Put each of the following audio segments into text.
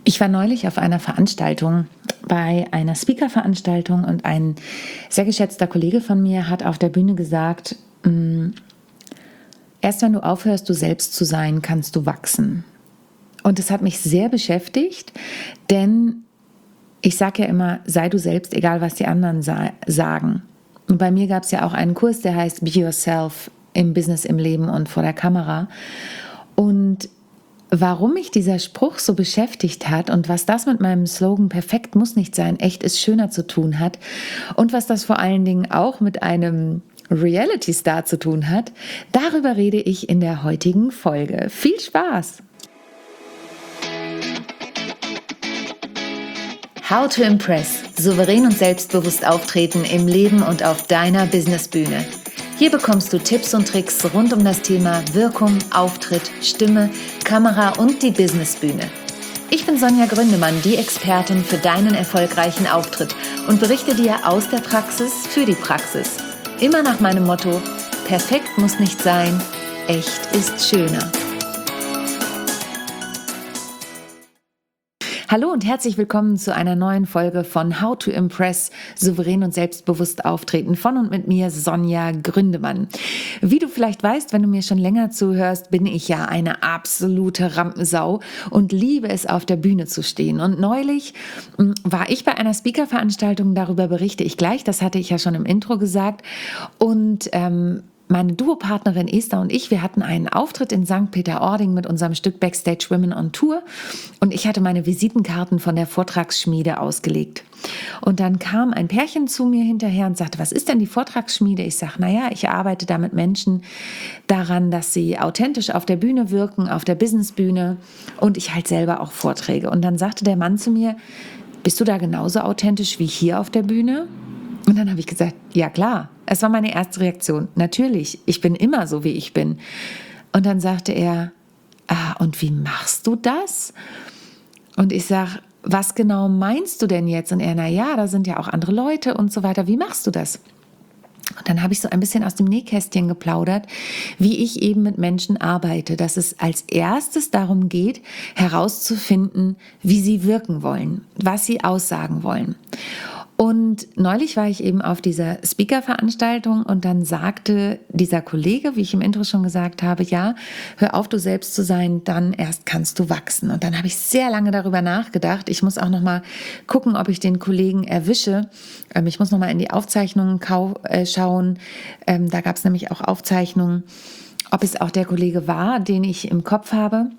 Ich war neulich auf einer Veranstaltung, bei einer Speaker-Veranstaltung, und ein sehr geschätzter Kollege von mir hat auf der Bühne gesagt, erst wenn du aufhörst, du selbst zu sein, kannst du wachsen. Und das hat mich sehr beschäftigt, denn ich sage ja immer, sei du selbst, egal was die anderen sagen. Und bei mir gab es ja auch einen Kurs, der heißt Be Yourself im Business, im Leben und vor der Kamera. Und warum mich dieser Spruch so beschäftigt hat und was das mit meinem Slogan "Perfekt muss nicht sein, echt ist schöner" zu tun hat und was das vor allen Dingen auch mit einem Reality-Star zu tun hat, darüber rede ich in der heutigen Folge. Viel Spaß! How to Impress. Souverän und selbstbewusst auftreten im Leben und auf deiner Businessbühne. Hier bekommst du Tipps und Tricks rund um das Thema Wirkung, Auftritt, Stimme, Kamera und die Businessbühne. Ich bin Sonja Gründemann, die Expertin für deinen erfolgreichen Auftritt und berichte dir aus der Praxis für die Praxis. Immer nach meinem Motto: Perfekt muss nicht sein, echt ist schöner. Hallo und herzlich willkommen zu einer neuen Folge von How to Impress, souverän und selbstbewusst auftreten, von und mit mir Sonja Gründemann. Wie du vielleicht weißt, wenn du mir schon länger zuhörst, bin ich ja eine absolute Rampensau und liebe es, auf der Bühne zu stehen. Und neulich war ich bei einer Speaker-Veranstaltung, darüber berichte ich gleich, das hatte ich ja schon im Intro gesagt, und meine Duopartnerin Esther und ich, wir hatten einen Auftritt in St. Peter-Ording mit unserem Stück Backstage Women on Tour und ich hatte meine Visitenkarten von der Vortragsschmiede ausgelegt. Und dann kam ein Pärchen zu mir hinterher und sagte: Was ist denn die Vortragsschmiede? Ich sage: Naja, ich arbeite da mit Menschen daran, dass sie authentisch auf der Bühne wirken, auf der Businessbühne, und ich halte selber auch Vorträge. Und dann sagte der Mann zu mir: Bist du da genauso authentisch wie hier auf der Bühne? Und dann habe ich gesagt: Ja, klar. Es war meine erste Reaktion. Natürlich, ich bin immer so, wie ich bin. Und dann sagte er: Und wie machst du das? Und ich sage: Was genau meinst du denn jetzt? Und er: Naja, da sind ja auch andere Leute und so weiter. Wie machst du das? Und dann habe ich so ein bisschen aus dem Nähkästchen geplaudert, wie ich eben mit Menschen arbeite, dass es als erstes darum geht, herauszufinden, wie sie wirken wollen, was sie aussagen wollen. Und neulich war ich eben auf dieser Speaker-Veranstaltung und dann sagte dieser Kollege, wie ich im Intro schon gesagt habe: Ja, hör auf, du selbst zu sein, dann erst kannst du wachsen. Und dann habe ich sehr lange darüber nachgedacht. Ich muss auch noch mal gucken, ob ich den Kollegen erwische. Ich muss noch mal in die Aufzeichnungen schauen. Da gab es nämlich auch Aufzeichnungen, ob es auch der Kollege war, den ich im Kopf habe.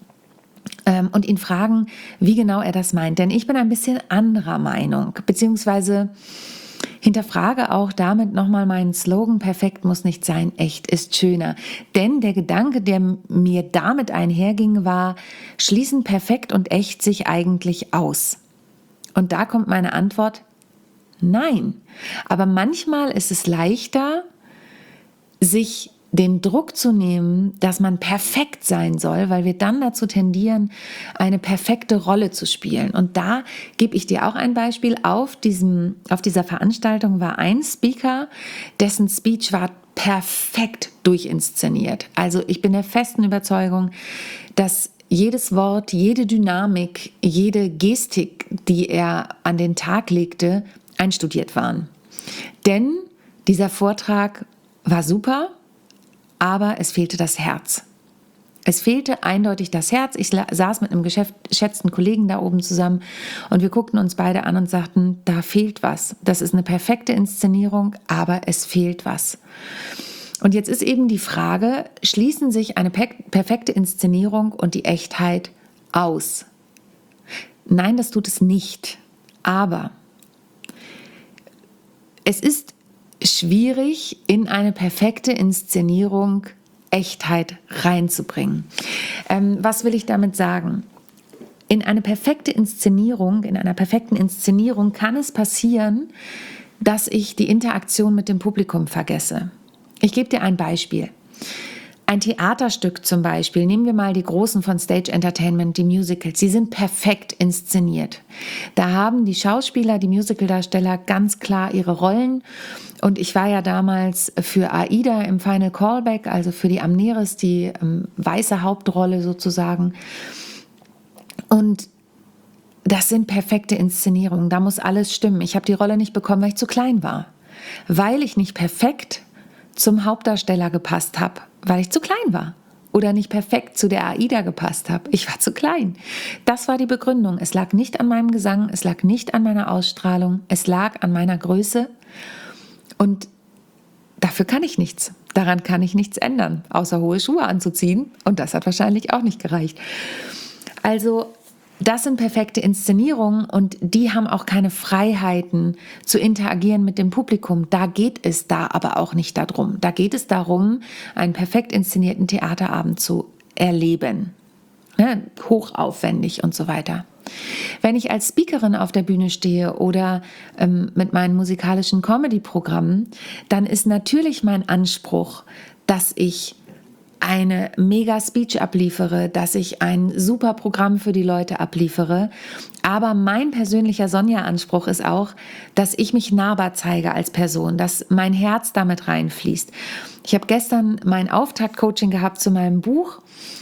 Und ihn fragen, wie genau er das meint. Denn ich bin ein bisschen anderer Meinung, beziehungsweise hinterfrage auch damit nochmal meinen Slogan: Perfekt muss nicht sein, echt ist schöner. Denn der Gedanke, der mir damit einherging, war: Schließen perfekt und echt sich eigentlich aus? Und da kommt meine Antwort: Nein. Aber manchmal ist es leichter, sich den Druck zu nehmen, dass man perfekt sein soll, weil wir dann dazu tendieren, eine perfekte Rolle zu spielen. Und da gebe ich dir auch ein Beispiel. Auf dieser Veranstaltung war ein Speaker, dessen Speech war perfekt durchinszeniert. Also ich bin der festen Überzeugung, dass jedes Wort, jede Dynamik, jede Gestik, die er an den Tag legte, einstudiert waren. Denn dieser Vortrag war super, aber es fehlte das Herz. Es fehlte eindeutig das Herz. Ich saß mit einem geschätzten Kollegen da oben zusammen und wir guckten uns beide an und sagten: Da fehlt was. Das ist eine perfekte Inszenierung, aber es fehlt was. Und jetzt ist eben die Frage: Schließen sich eine perfekte Inszenierung und die Echtheit aus? Nein, das tut es nicht. Aber es ist schwierig, in eine perfekte Inszenierung Echtheit reinzubringen. Was will ich damit sagen? In einer perfekten Inszenierung kann es passieren, dass ich die Interaktion mit dem Publikum vergesse. Ich gebe dir ein Beispiel. Ein Theaterstück zum Beispiel, nehmen wir mal die Großen von Stage Entertainment, die Musicals, sie sind perfekt inszeniert. Da haben die Schauspieler, die Musicaldarsteller ganz klar ihre Rollen. Und ich war ja damals für Aida im Final Callback, also für die Amneris, die weiße Hauptrolle sozusagen. Und das sind perfekte Inszenierungen, da muss alles stimmen. Ich habe die Rolle nicht bekommen, weil ich zu klein war, weil ich nicht perfekt zum Hauptdarsteller gepasst habe, weil ich zu klein war. Oder nicht perfekt zu der Aida gepasst habe. Ich war zu klein. Das war die Begründung. Es lag nicht an meinem Gesang, es lag nicht an meiner Ausstrahlung, es lag an meiner Größe. Und dafür kann ich nichts. Daran kann ich nichts ändern, außer hohe Schuhe anzuziehen. Und das hat wahrscheinlich auch nicht gereicht. Also das sind perfekte Inszenierungen und die haben auch keine Freiheiten zu interagieren mit dem Publikum. Da geht es da aber auch nicht darum. Da geht es darum, einen perfekt inszenierten Theaterabend zu erleben. Ne? Hochaufwendig und so weiter. Wenn ich als Speakerin auf der Bühne stehe oder mit meinen musikalischen Comedy-Programmen, dann ist natürlich mein Anspruch, dass ich eine mega Speech abliefere, dass ich ein super Programm für die Leute abliefere. Aber mein persönlicher Sonja-Anspruch ist auch, dass ich mich nahbar zeige als Person, dass mein Herz damit reinfließt. Ich habe gestern mein Auftakt-Coaching gehabt zu meinem Buch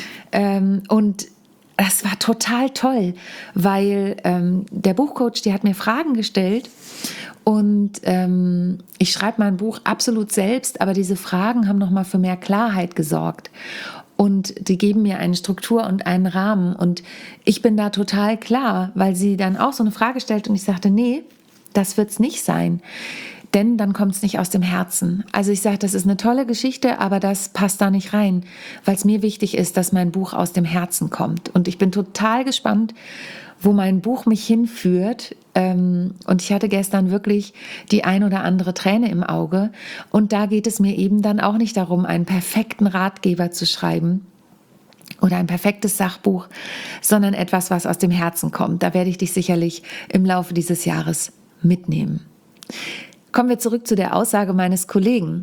und das war total toll, weil der Buchcoach, die hat mir Fragen gestellt und ich schreibe mein Buch absolut selbst, aber diese Fragen haben nochmal für mehr Klarheit gesorgt und die geben mir eine Struktur und einen Rahmen und ich bin da total klar, weil sie dann auch so eine Frage stellt und ich sagte, nee, das wird's nicht sein. Denn dann kommt es nicht aus dem Herzen. Also ich sage, das ist eine tolle Geschichte, aber das passt da nicht rein, weil es mir wichtig ist, dass mein Buch aus dem Herzen kommt. Und ich bin total gespannt, wo mein Buch mich hinführt. Und ich hatte gestern wirklich die ein oder andere Träne im Auge. Und da geht es mir eben dann auch nicht darum, einen perfekten Ratgeber zu schreiben oder ein perfektes Sachbuch, sondern etwas, was aus dem Herzen kommt. Da werde ich dich sicherlich im Laufe dieses Jahres mitnehmen. Kommen wir zurück zu der Aussage meines Kollegen.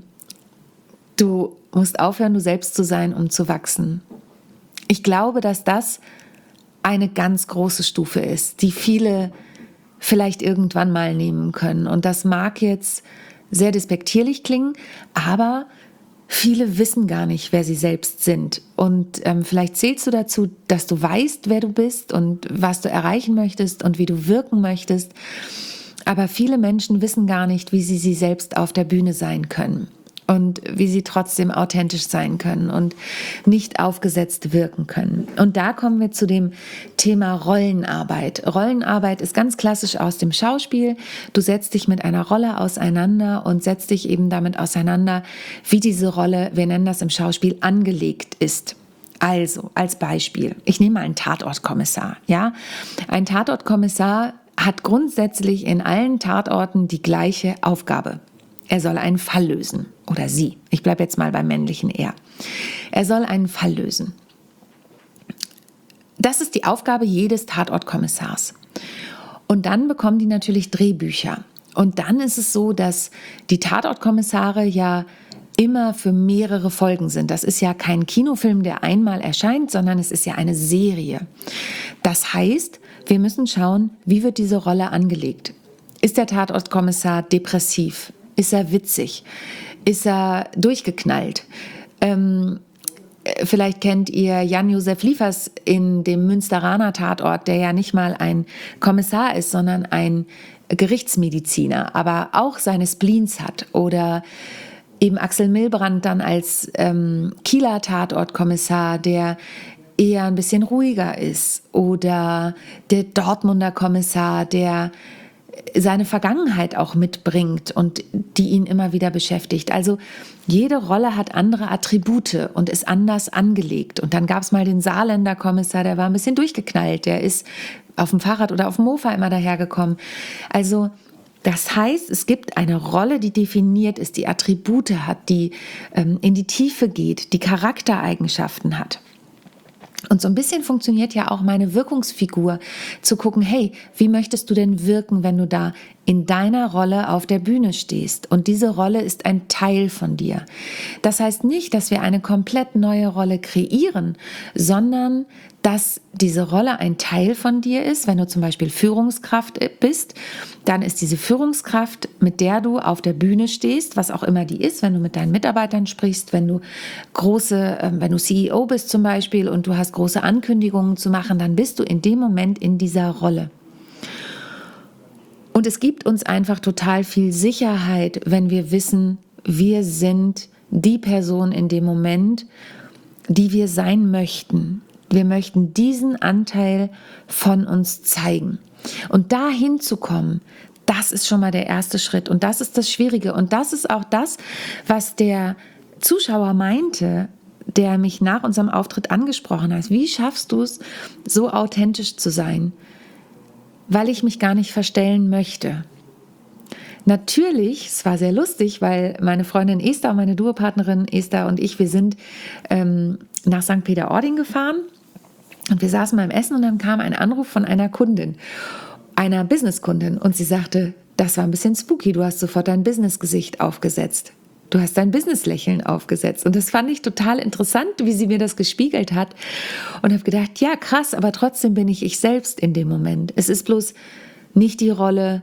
Du musst aufhören, du selbst zu sein, um zu wachsen. Ich glaube, dass das eine ganz große Stufe ist, die viele vielleicht irgendwann mal nehmen können. Und das mag jetzt sehr despektierlich klingen, aber viele wissen gar nicht, wer sie selbst sind. Und vielleicht zählst du dazu, dass du weißt, wer du bist und was du erreichen möchtest und wie du wirken möchtest. Aber viele Menschen wissen gar nicht, wie sie selbst auf der Bühne sein können und wie sie trotzdem authentisch sein können und nicht aufgesetzt wirken können. Und da kommen wir zu dem Thema Rollenarbeit. Rollenarbeit ist ganz klassisch aus dem Schauspiel. Du setzt dich mit einer Rolle auseinander und setzt dich eben damit auseinander, wie diese Rolle, wir nennen das im Schauspiel, angelegt ist. Also, als Beispiel, ich nehme mal einen Tatortkommissar. Ja? Ein Tatortkommissar hat grundsätzlich in allen Tatorten die gleiche Aufgabe. Er soll einen Fall lösen. Oder sie. Ich bleibe jetzt mal beim männlichen Er. Er soll einen Fall lösen. Das ist die Aufgabe jedes Tatortkommissars. Und dann bekommen die natürlich Drehbücher. Und dann ist es so, dass die Tatortkommissare ja immer für mehrere Folgen sind. Das ist ja kein Kinofilm, der einmal erscheint, sondern es ist ja eine Serie. Das heißt, wir müssen schauen, wie wird diese Rolle angelegt. Ist der Tatortkommissar depressiv? Ist er witzig? Ist er durchgeknallt? Vielleicht kennt ihr Jan-Josef Liefers in dem Münsteraner Tatort, der ja nicht mal ein Kommissar ist, sondern ein Gerichtsmediziner, aber auch seine Spleens hat. Oder eben Axel Milbrand dann als Kieler Tatortkommissar, der eher ein bisschen ruhiger ist. Oder der Dortmunder Kommissar, der seine Vergangenheit auch mitbringt und die ihn immer wieder beschäftigt. Also jede Rolle hat andere Attribute und ist anders angelegt. Und dann gab es mal den Saarländer Kommissar, der war ein bisschen durchgeknallt. Der ist auf dem Fahrrad oder auf dem Mofa immer dahergekommen. Also das heißt, es gibt eine Rolle, die definiert ist, die Attribute hat, die in die Tiefe geht, die Charaktereigenschaften hat. Und so ein bisschen funktioniert ja auch meine Wirkungsfigur, zu gucken, hey, wie möchtest du denn wirken, wenn du da in deiner Rolle auf der Bühne stehst? Und diese Rolle ist ein Teil von dir. Das heißt nicht, dass wir eine komplett neue Rolle kreieren, sondern dass diese Rolle ein Teil von dir ist. Wenn du zum Beispiel Führungskraft bist, dann ist diese Führungskraft, mit der du auf der Bühne stehst, was auch immer die ist, wenn du mit deinen Mitarbeitern sprichst, wenn du wenn du CEO bist zum Beispiel und du hast große Ankündigungen zu machen, dann bist du in dem Moment in dieser Rolle. Und es gibt uns einfach total viel Sicherheit, wenn wir wissen, wir sind die Person in dem Moment, die wir sein möchten. Wir möchten diesen Anteil von uns zeigen. Und dahin zu kommen, das ist schon mal der erste Schritt. Und das ist das Schwierige. Und das ist auch das, was der Zuschauer meinte, der mich nach unserem Auftritt angesprochen hat. Wie schaffst du es, so authentisch zu sein? Weil ich mich gar nicht verstellen möchte. Natürlich, es war sehr lustig, weil meine Freundin Esther, meine Duopartnerin Esther und ich, wir sind nach St. Peter-Ording gefahren und wir saßen beim Essen und dann kam ein Anruf von einer Kundin, einer Businesskundin, und sie sagte, das war ein bisschen spooky, du hast sofort dein Businessgesicht aufgesetzt. Du hast dein Businesslächeln aufgesetzt. Und das fand ich total interessant, wie sie mir das gespiegelt hat. Und habe gedacht, ja krass, aber trotzdem bin ich selbst in dem Moment. Es ist bloß nicht die Rolle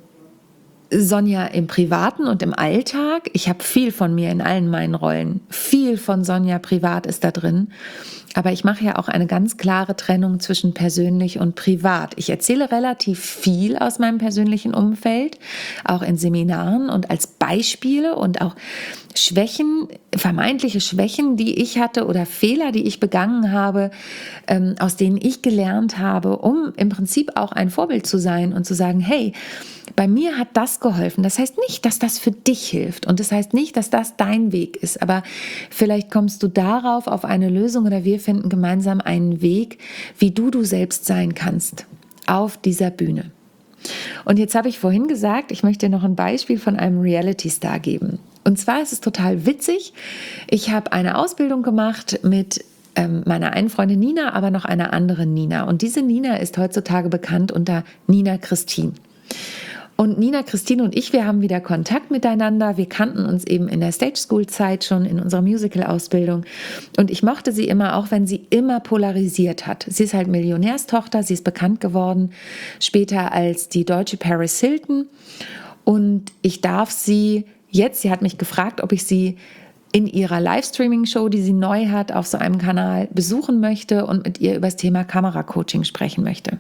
Sonja im Privaten und im Alltag. Ich habe viel von mir in allen meinen Rollen. Viel von Sonja privat ist da drin. Aber ich mache ja auch eine ganz klare Trennung zwischen persönlich und privat. Ich erzähle relativ viel aus meinem persönlichen Umfeld, auch in Seminaren und als Beispiele und auch Schwächen, vermeintliche Schwächen, die ich hatte oder Fehler, die ich begangen habe, aus denen ich gelernt habe, um im Prinzip auch ein Vorbild zu sein und zu sagen, hey, bei mir hat das geholfen. Das heißt nicht, dass das für dich hilft und das heißt nicht, dass das dein Weg ist, aber vielleicht kommst du darauf auf eine Lösung oder wir finden gemeinsam einen Weg, wie du selbst sein kannst auf dieser Bühne. Und jetzt habe ich vorhin gesagt, ich möchte dir noch ein Beispiel von einem Reality-Star geben. Und zwar ist es total witzig. Ich habe eine Ausbildung gemacht mit meiner einen Freundin Nina, aber noch einer anderen Nina. Und diese Nina ist heutzutage bekannt unter Nina Christine. Und Nina Christine und ich, wir haben wieder Kontakt miteinander. Wir kannten uns eben in der Stage School Zeit schon, in unserer Musical-Ausbildung. Und ich mochte sie immer, auch wenn sie immer polarisiert hat. Sie ist halt Millionärstochter, sie ist bekannt geworden, später als die deutsche Paris Hilton. Und ich darf sie jetzt, sie hat mich gefragt, ob ich sie in ihrer Livestreaming-Show, die sie neu hat, auf so einem Kanal besuchen möchte und mit ihr über das Thema Kameracoaching sprechen möchte.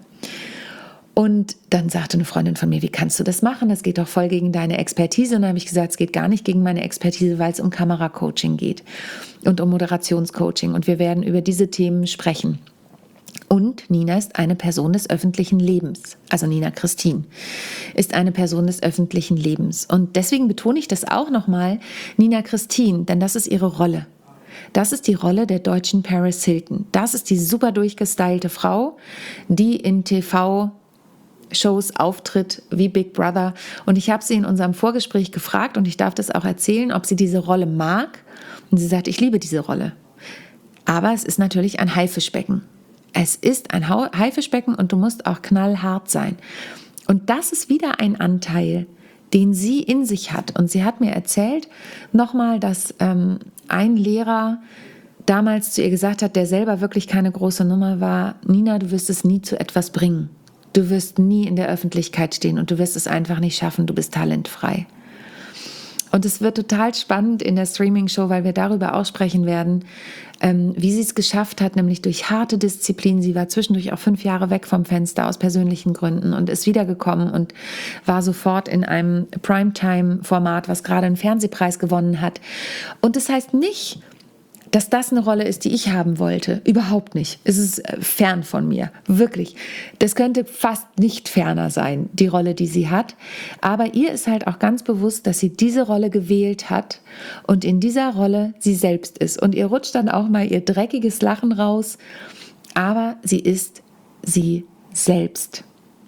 Und dann sagte eine Freundin von mir, wie kannst du das machen? Das geht doch voll gegen deine Expertise. Und dann habe ich gesagt, es geht gar nicht gegen meine Expertise, weil es um Kameracoaching geht und um Moderationscoaching. Und wir werden über diese Themen sprechen. Und Nina ist eine Person des öffentlichen Lebens. Also Nina Christine ist eine Person des öffentlichen Lebens. Und deswegen betone ich das auch nochmal, Nina Christine, denn das ist ihre Rolle. Das ist die Rolle der deutschen Paris Hilton. Das ist die super durchgestylte Frau, die in TV-Shows auftritt wie Big Brother. Und ich habe sie in unserem Vorgespräch gefragt und ich darf das auch erzählen, ob sie diese Rolle mag. Und sie sagt, ich liebe diese Rolle. Aber es ist natürlich ein Haifischbecken. Es ist ein Haifischbecken und du musst auch knallhart sein. Und das ist wieder ein Anteil, den sie in sich hat. Und sie hat mir erzählt nochmal, dass ein Lehrer damals zu ihr gesagt hat, der selber wirklich keine große Nummer war, Nina, du wirst es nie zu etwas bringen. Du wirst nie in der Öffentlichkeit stehen und du wirst es einfach nicht schaffen, du bist talentfrei. Und es wird total spannend in der Streaming-Show, weil wir darüber auch sprechen werden, wie sie es geschafft hat, nämlich durch harte Disziplin. Sie war zwischendurch auch 5 Jahre weg vom Fenster aus persönlichen Gründen und ist wiedergekommen und war sofort in einem Primetime-Format, was gerade einen Fernsehpreis gewonnen hat. Und das heißt nicht, dass das eine Rolle ist, die ich haben wollte. Überhaupt nicht. Es ist fern von mir. Wirklich. Das könnte fast nicht ferner sein, die Rolle, die sie hat. Aber ihr ist halt auch ganz bewusst, dass sie diese Rolle gewählt hat und in dieser Rolle sie selbst ist. Und ihr rutscht dann auch mal ihr dreckiges Lachen raus. Aber sie ist sie selbst.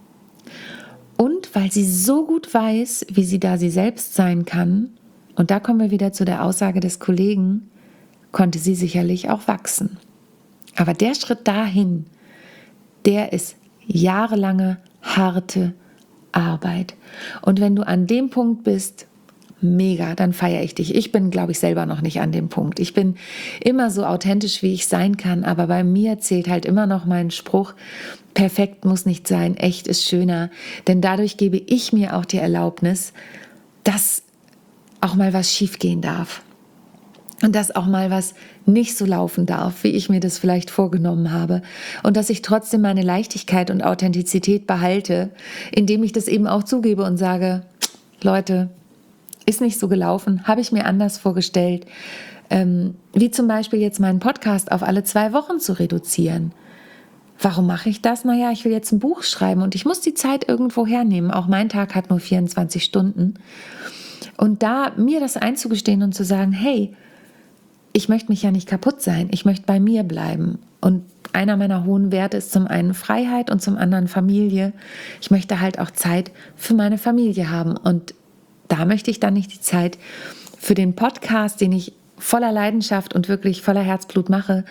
Und weil sie so gut weiß, wie sie da sie selbst sein kann, und da kommen wir wieder zu der Aussage des Kollegen, konnte sie sicherlich auch wachsen. Aber der Schritt dahin, der ist jahrelange harte Arbeit. Und wenn du an dem Punkt bist, mega, dann feiere ich dich. Ich bin, glaube ich, selber noch nicht an dem Punkt. Ich bin immer so authentisch, wie ich sein kann, aber bei mir zählt halt immer noch mein Spruch, perfekt muss nicht sein, echt ist schöner. Denn dadurch gebe ich mir auch die Erlaubnis, dass auch mal was schiefgehen darf. Und dass auch mal was nicht so laufen darf, wie ich mir das vielleicht vorgenommen habe. Und dass ich trotzdem meine Leichtigkeit und Authentizität behalte, indem ich das eben auch zugebe und sage, Leute, ist nicht so gelaufen, habe ich mir anders vorgestellt. Wie zum Beispiel jetzt meinen Podcast auf alle 2 Wochen zu reduzieren. Warum mache ich das? Naja, ich will jetzt ein Buch schreiben und ich muss die Zeit irgendwo hernehmen. Auch mein Tag hat nur 24 Stunden. Und da mir das einzugestehen und zu sagen, hey, ich möchte mich ja nicht kaputt sein, ich möchte bei mir bleiben. Und einer meiner hohen Werte ist zum einen Freiheit und zum anderen Familie. Ich möchte halt auch Zeit für meine Familie haben. Und da möchte ich dann nicht die Zeit für den Podcast, den ich voller Leidenschaft und wirklich voller Herzblut mache,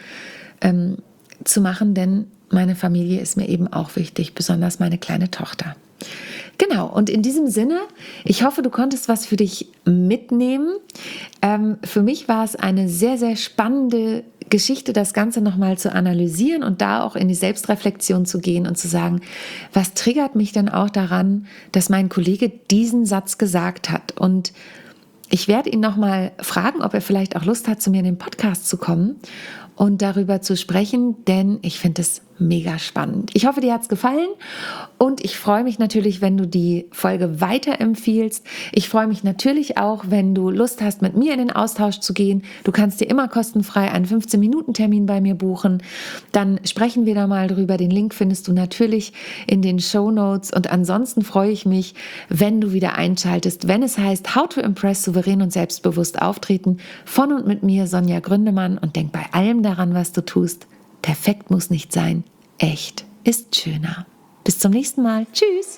zu machen, denn meine Familie ist mir eben auch wichtig, besonders meine kleine Tochter. Genau, und in diesem Sinne, ich hoffe, du konntest was für dich mitnehmen. Für mich war es eine sehr, sehr spannende Geschichte, das Ganze nochmal zu analysieren und da auch in die Selbstreflexion zu gehen und zu sagen, was triggert mich denn auch daran, dass mein Kollege diesen Satz gesagt hat? Und ich werde ihn nochmal fragen, ob er vielleicht auch Lust hat, zu mir in den Podcast zu kommen und darüber zu sprechen, denn ich finde es mega spannend. Ich hoffe, dir hat es gefallen und ich freue mich natürlich, wenn du die Folge weiterempfiehlst. Ich freue mich natürlich auch, wenn du Lust hast, mit mir in den Austausch zu gehen. Du kannst dir immer kostenfrei einen 15-Minuten-Termin bei mir buchen. Dann sprechen wir da mal drüber. Den Link findest du natürlich in den Shownotes und ansonsten freue ich mich, wenn du wieder einschaltest, wenn es heißt How to Impress souverän und selbstbewusst auftreten von und mit mir, Sonja Gründemann, und denk bei allem daran, was du tust. Perfekt muss nicht sein. Echt ist schöner. Bis zum nächsten Mal. Tschüss.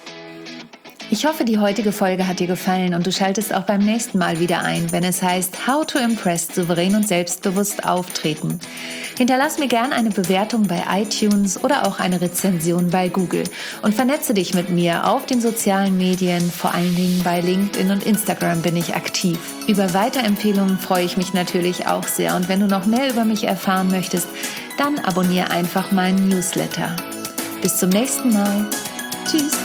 Ich hoffe, die heutige Folge hat dir gefallen und du schaltest auch beim nächsten Mal wieder ein, wenn es heißt How to Impress souverän und selbstbewusst auftreten. Hinterlass mir gern eine Bewertung bei iTunes oder auch eine Rezension bei Google und vernetze dich mit mir auf den sozialen Medien, vor allen Dingen bei LinkedIn und Instagram bin ich aktiv. Über Weiterempfehlungen freue ich mich natürlich auch sehr und wenn du noch mehr über mich erfahren möchtest, dann abonniere einfach meinen Newsletter. Bis zum nächsten Mal. Tschüss.